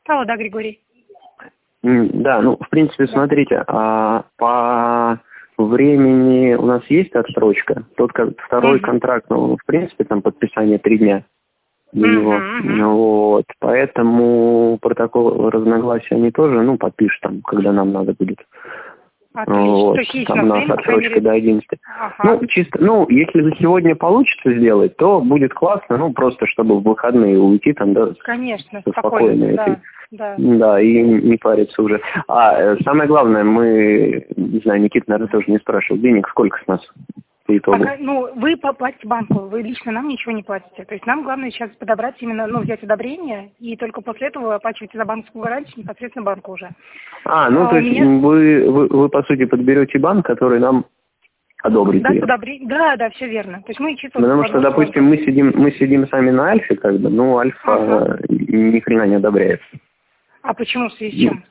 Алло, да, Григорий. Да, ну, в принципе, Да. смотрите, по времени у нас есть отсрочка. Тот второй контракт, ну, в принципе, там подписание 3 дня до него. Вот. Поэтому протокол разногласия они тоже, ну, подпишут там, когда нам надо будет. Отлично. Вот. То есть есть Там у нас отсрочка до 11. Ага. Ну, чисто, ну, если за сегодня получится сделать, то будет классно, ну, просто чтобы в выходные уйти там, да, Конечно, спокойно. да, да. Да, и не париться уже. Самое главное, мы, не знаю, Никита, наверное, тоже не спрашивал, денег сколько с нас по итогу? Пока, вы платите банку, вы лично нам ничего не платите. То есть нам главное сейчас подобрать именно, взять одобрение, и только после этого вы оплачиваете за банковскую гарантию непосредственно банку уже. То есть вы, по сути, подберете банк, который нам одобрит ее? Да, все верно. То есть мы чисто... Потому что, допустим, мы сидим сами на Альфе, как бы, но Альфа ни хрена не одобряет. А почему, в связи с чем?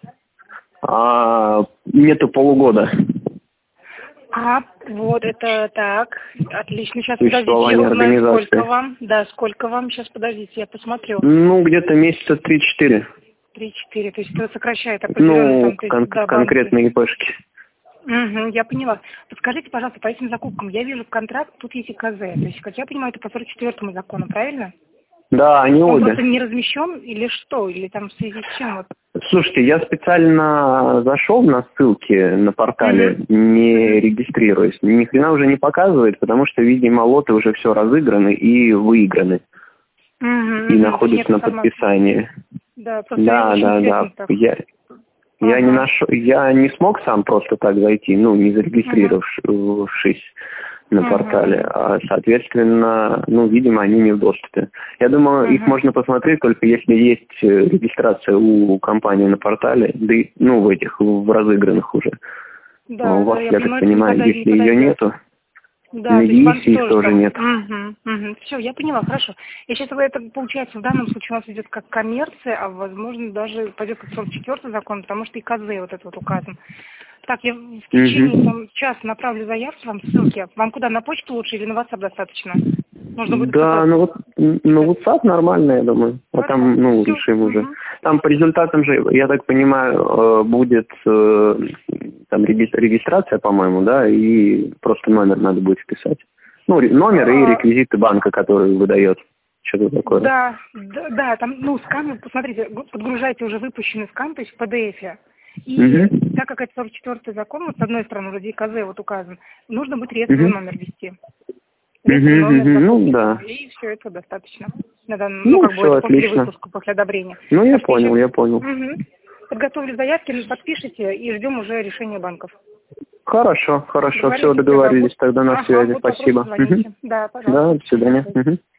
Нету полугода. Вот это так. Отлично. Сейчас Существование подождите, я узнаю, организации. сколько вам. Да, сколько вам. Сейчас подождите, я посмотрю. Ну, где-то месяца 3-4. 3-4. То есть это сокращает определенно конкретные ИПшки. Я поняла. Подскажите, пожалуйста, по этим закупкам. Я вижу контракт, тут есть ИКЗ. То есть, как я понимаю, это по 44-му закону, правильно? Да, они Он обе. просто не размещен или что? Или там в связи с чем? Слушайте, я специально зашел на ссылки на портале, не регистрируясь. Ни хрена уже не показывает, потому что, видимо, лоты уже все разыграны и выиграны. И находятся на подписании. Да. Я не смог сам просто так зайти, не зарегистрировавшись на портале, соответственно, видимо, они не в доступе. Я думаю, их можно посмотреть только если есть регистрация у компании на портале, да и, в разыгранных уже. Да, у вас, я так понимаю, если ее нету, да, если их тоже нет. Все, я поняла, хорошо. И сейчас это, получается, в данном случае у нас идет как коммерция, а возможно даже пойдет как 44-й закон, потому что и КЗ вот этот указан. Так, я в течение часа направлю заявку вам, ссылки. Вам куда, на почту лучше или на WhatsApp достаточно? Нужно будет на WhatsApp нормально, я думаю. А там, решим уже. Там по результатам же, я так понимаю, будет там регистрация, по-моему, да, и просто номер надо будет вписать. Номер и реквизиты банка, который выдает. Что-то такое. Да, там, скан, посмотрите, подгружайте уже выпущенный скан, то есть в PDF-е. И так как это 44-й закон, с одной стороны, вроде КЗ указан, нужно будет реестровый номер ввести. Да. И все это достаточно. Все после выпуска, после одобрения. Я понял. Подготовили заявки, подпишите и ждем уже решения банков. Хорошо. Все, договорились. Тогда на связи. Спасибо. Да, пожалуйста. Да, до свидания.